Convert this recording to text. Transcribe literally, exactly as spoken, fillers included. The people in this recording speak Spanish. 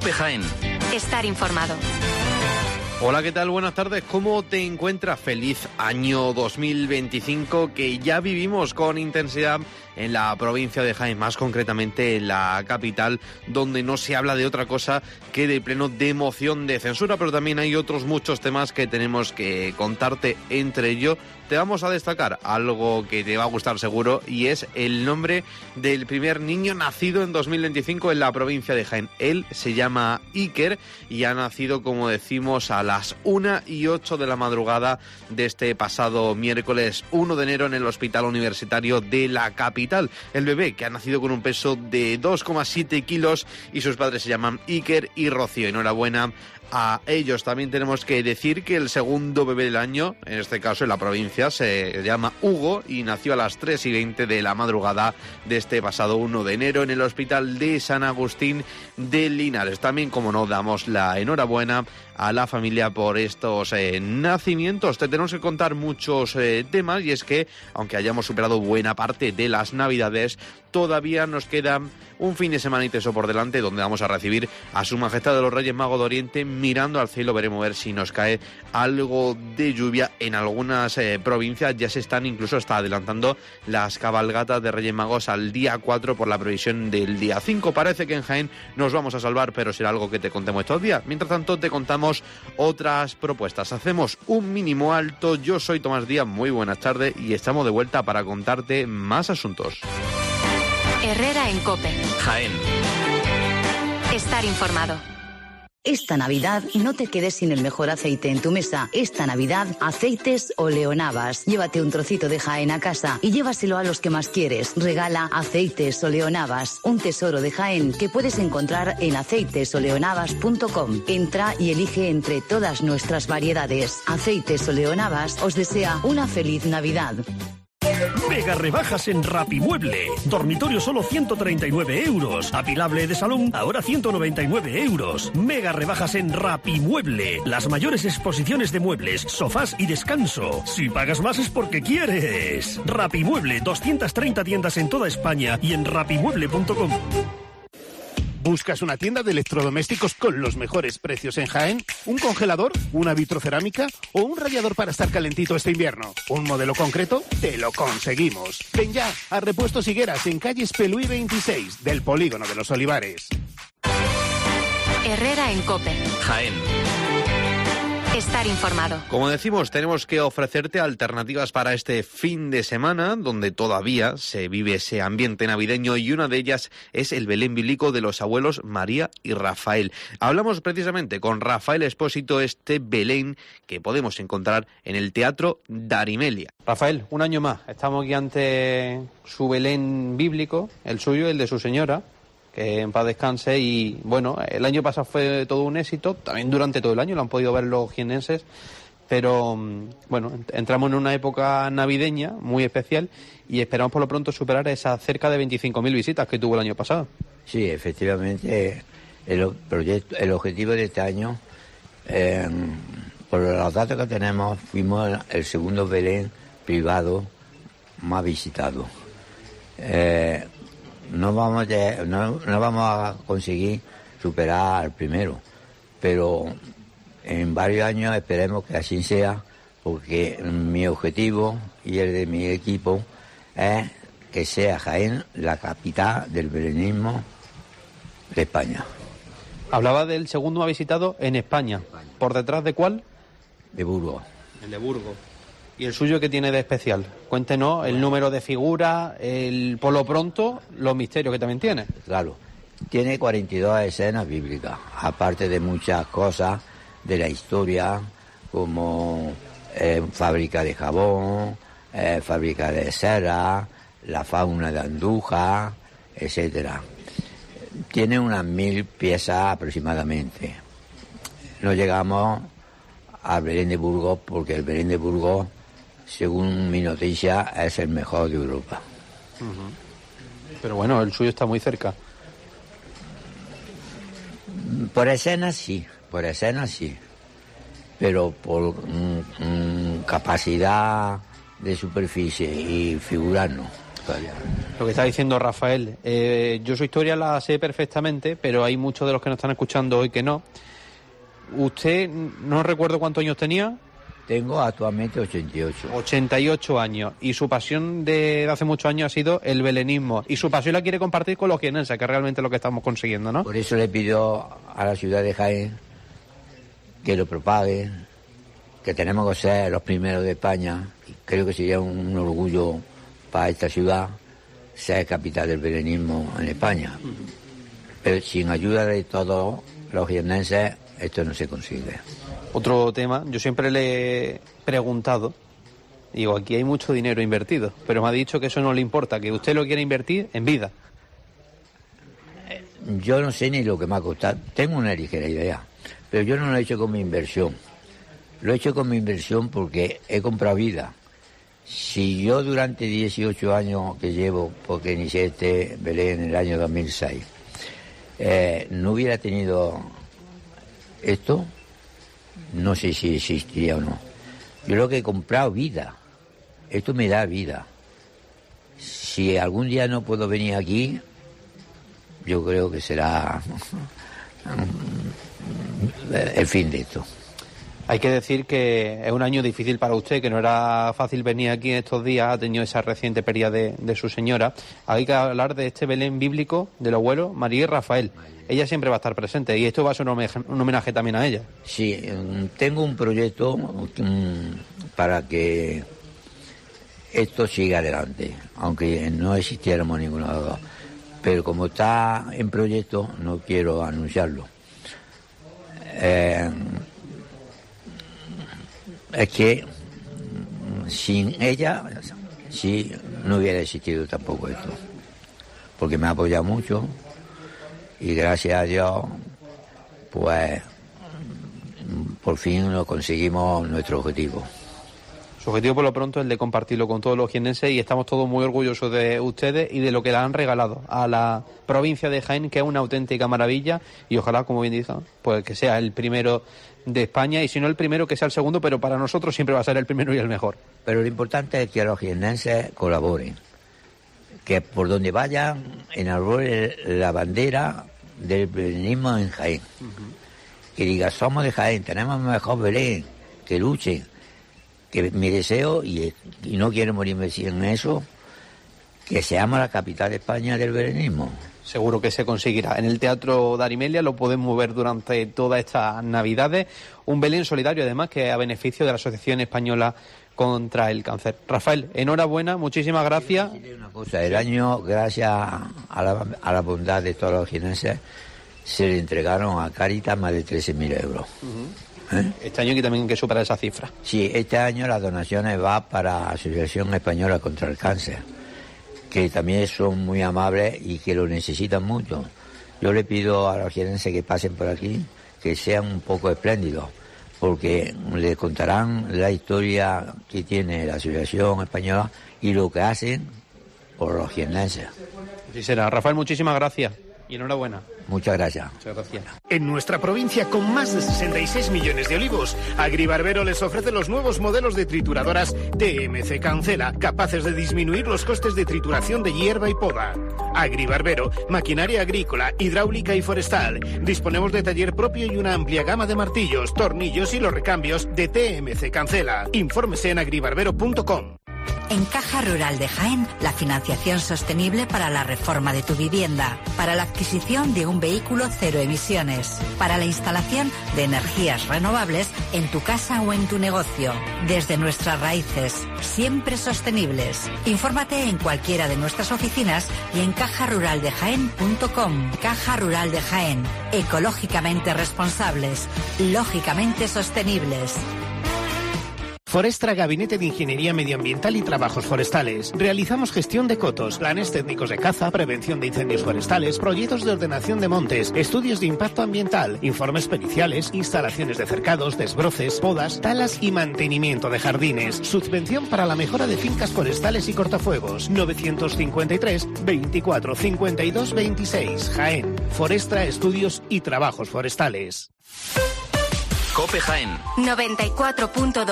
COPE Jaén. Estar informado. Hola, ¿qué tal? Buenas tardes. ¿Cómo te encuentras? Feliz año dos mil veinticinco que ya vivimos con intensidad en la provincia de Jaén, más concretamente en la capital, donde no se habla de otra cosa que de pleno de moción de censura, pero también hay otros muchos temas que tenemos que contarte. Entre ellos te vamos a destacar algo que te va a gustar seguro, y es el nombre del primer niño nacido en dos mil veinticinco en la provincia de Jaén. Él se llama Iker y ha nacido, como decimos, a las una y ocho de la madrugada de este pasado miércoles uno de enero en el Hospital Universitario de la capital. El bebé, que ha nacido con un peso de dos coma siete kilos, y sus padres se llaman Iker y Rocío. Enhorabuena a ellos. También tenemos que decir que el segundo bebé del año, en este caso en la provincia, se llama Hugo y nació a las tres y veinte de la madrugada de este pasado uno de enero en el Hospital de San Agustín de Linares. También, como no, damos la enhorabuena a la familia por estos eh, nacimientos. Te tenemos que contar muchos eh, temas, y es que, aunque hayamos superado buena parte de las Navidades, todavía nos queda un fin de semana intenso por delante, donde vamos a recibir a Su Majestad de los Reyes Magos de Oriente. Mirando al cielo veremos ver si nos cae algo de lluvia en algunas eh, provincias. Ya se están incluso hasta adelantando las cabalgatas de Reyes Magos al día cuatro por la previsión del día cinco. Parece que en Jaén nos vamos a salvar, pero será algo que te contemos estos días. Mientras tanto, te contamos otras propuestas. Hacemos un mínimo alto. Yo soy Tomás Díaz, muy buenas tardes, y estamos de vuelta para contarte más asuntos. Herrera en COPE. Jaén. Estar informado. Esta Navidad no te quedes sin el mejor aceite en tu mesa. Esta Navidad, Aceites Oleonavas. Llévate un trocito de Jaén a casa y llévaselo a los que más quieres. Regala Aceites Oleonavas, un tesoro de Jaén que puedes encontrar en aceites oleonavas punto com. Entra y elige entre todas nuestras variedades. Aceites Oleonavas os desea una feliz Navidad. Mega rebajas en Rapimueble. Dormitorio solo ciento treinta y nueve euros. Apilable de salón ahora ciento noventa y nueve euros. Mega rebajas en Rapimueble. Las mayores exposiciones de muebles, sofás y descanso. Si pagas más es porque quieres. Rapimueble, doscientas treinta tiendas en toda España y en rapimueble punto com. ¿Buscas una tienda de electrodomésticos con los mejores precios en Jaén? ¿Un congelador? ¿Una vitrocerámica? ¿O un radiador para estar calentito este invierno? ¿Un modelo concreto? ¡Te lo conseguimos! Ven ya a Repuestos Higueras en calle Espelúi veintiséis del Polígono de los Olivares. Herrera en COPE. Jaén. Estar informado. Como decimos, tenemos que ofrecerte alternativas para este fin de semana, donde todavía se vive ese ambiente navideño, y una de ellas es el Belén bíblico de los abuelos María y Rafael. Hablamos precisamente con Rafael Expósito, este Belén que podemos encontrar en el Teatro Darimelia. Rafael, un año más, estamos aquí ante su Belén bíblico, el suyo y el de su señora, que en paz descanse. Y bueno, el año pasado fue todo un éxito, también durante todo el año lo han podido ver los jienenses, pero bueno, entramos en una época navideña muy especial y esperamos por lo pronto superar esas cerca de veinticinco mil visitas que tuvo el año pasado. Sí, efectivamente, el proyecto, el objetivo de este año, eh, por los datos que tenemos, fuimos el segundo Belén privado más visitado. Eh, No vamos, a, no, no vamos a conseguir superar al primero, pero en varios años esperemos que así sea, porque mi objetivo y el de mi equipo es que sea Jaén la capital del belenismo de España. Hablaba del segundo más visitado en España. ¿Por detrás de cuál? De Burgos. El de Burgos. ¿Y el suyo qué tiene de especial? Cuéntenos el número de figuras, el por lo pronto, los misterios que también tiene. Claro, tiene cuarenta y dos escenas bíblicas, aparte de muchas cosas de la historia, como eh, fábrica de jabón, eh, fábrica de cera, la fauna de Andújar, etcétera. Tiene unas mil piezas aproximadamente. No llegamos al Belén de Burgos, porque el Belén de Burgos, según mi noticia, es el mejor de Europa. Uh-huh. Pero bueno, el suyo está muy cerca. Por escena sí, por escena sí. Pero por mm, mm, capacidad de superficie y figuras no. historia. Lo que está diciendo Rafael, eh, yo su historia la sé perfectamente, pero hay muchos de los que nos están escuchando hoy que no. Usted, no recuerdo cuántos años tenía. Tengo actualmente ochenta y ocho. ochenta y ocho años. Y su pasión de hace muchos años ha sido el belenismo. Y su pasión la quiere compartir con los jienenses, que es realmente lo que estamos consiguiendo, ¿no? Por eso le pido a la ciudad de Jaén que lo propague, que tenemos que ser los primeros de España. Y creo que sería un orgullo para esta ciudad ser capital del belenismo en España. Pero sin ayuda de todos los jienenses esto no se consigue. Otro tema, yo siempre le he preguntado, digo, aquí hay mucho dinero invertido, pero me ha dicho que eso no le importa, que usted lo quiere invertir en vida. Yo no sé ni lo que me ha costado, tengo una ligera idea, pero yo no lo he hecho con mi inversión. Lo he hecho con mi inversión porque he comprado vida. Si yo durante dieciocho años que llevo, porque inicié este Belén en el año dos mil seis, eh, no hubiera tenido esto, no sé si existiría o no. Yo lo que he comprado vida. Esto me da vida. Si algún día no puedo venir aquí, yo creo que será el fin de esto. Hay que decir que es un año difícil para usted, que no era fácil venir aquí en estos días, ha tenido esa reciente pérdida de, de su señora. Hay que hablar de este Belén bíblico del abuelo María y Rafael. Ella siempre va a estar presente y esto va a ser un homenaje, un homenaje también a ella. Sí, tengo un proyecto um, para que esto siga adelante, aunque no existiéramos ninguno de los dos. Pero como está en proyecto, no quiero anunciarlo. Eh, es que sin ella, sí, no hubiera existido tampoco esto. Porque me ha apoyado mucho. Y gracias a Dios, pues, por fin lo conseguimos nuestro objetivo. Su objetivo, por lo pronto, es el de compartirlo con todos los jienenses y estamos todos muy orgullosos de ustedes y de lo que le han regalado a la provincia de Jaén, que es una auténtica maravilla y ojalá, como bien dicen, pues que sea el primero de España y si no el primero, que sea el segundo, pero para nosotros siempre va a ser el primero y el mejor. Pero lo importante es que los jienenses colaboren, que por donde vayan enarbolen la bandera del belenismo en Jaén. Uh-huh. Que diga, somos de Jaén, tenemos mejor Belén, que luchen. Que mi deseo, y, y no quiero morirme sin eso, que seamos la capital de España del belenismo. Seguro que se conseguirá. En el Teatro Darimelia lo podemos ver durante todas estas Navidades. Un Belén solidario, además, que a beneficio de la Asociación Española contra el Cáncer. Rafael, enhorabuena, muchísimas gracias. Una cosa, el año, gracias a la, a la bondad de todos los jienenses, se le entregaron a Cáritas más de trece mil euros. Uh-huh. ¿Eh? Este año hay que también que superar esa cifra. Sí, este año las donaciones van para la Asociación Española contra el Cáncer, que también son muy amables y que lo necesitan mucho. Yo le pido a los jienenses que pasen por aquí que sean un poco espléndidos, porque le contarán la historia que tiene la Asociación Española y lo que hacen por los jienenses. Así será. Rafael, muchísimas gracias y enhorabuena. Muchas gracias. Muchas gracias. En nuestra provincia, con más de sesenta y seis millones de olivos, Agribarbero les ofrece los nuevos modelos de trituradoras T M C Cancela, capaces de disminuir los costes de trituración de hierba y poda. Agribarbero, maquinaria agrícola, hidráulica y forestal. Disponemos de taller propio y una amplia gama de martillos, tornillos y los recambios de T M C Cancela. Infórmese en agribarbero punto com. En Caja Rural de Jaén, la financiación sostenible para la reforma de tu vivienda, para la adquisición de un vehículo cero emisiones, para la instalación de energías renovables en tu casa o en tu negocio. Desde nuestras raíces, siempre sostenibles. Infórmate en cualquiera de nuestras oficinas y en caja rural de jaén punto com. Caja Rural de Jaén, ecológicamente responsables, lógicamente sostenibles. Forestra, Gabinete de Ingeniería Medioambiental y Trabajos Forestales. Realizamos gestión de cotos, planes técnicos de caza, prevención de incendios forestales, proyectos de ordenación de montes, estudios de impacto ambiental, informes periciales, instalaciones de cercados, desbroces, podas, talas y mantenimiento de jardines. Subvención para la mejora de fincas forestales y cortafuegos. novecientos cincuenta y tres, veinticuatro, cincuenta y dos, veintiséis. Jaén. Forestra, Estudios y Trabajos Forestales. COPE Jaén noventa y cuatro punto dos.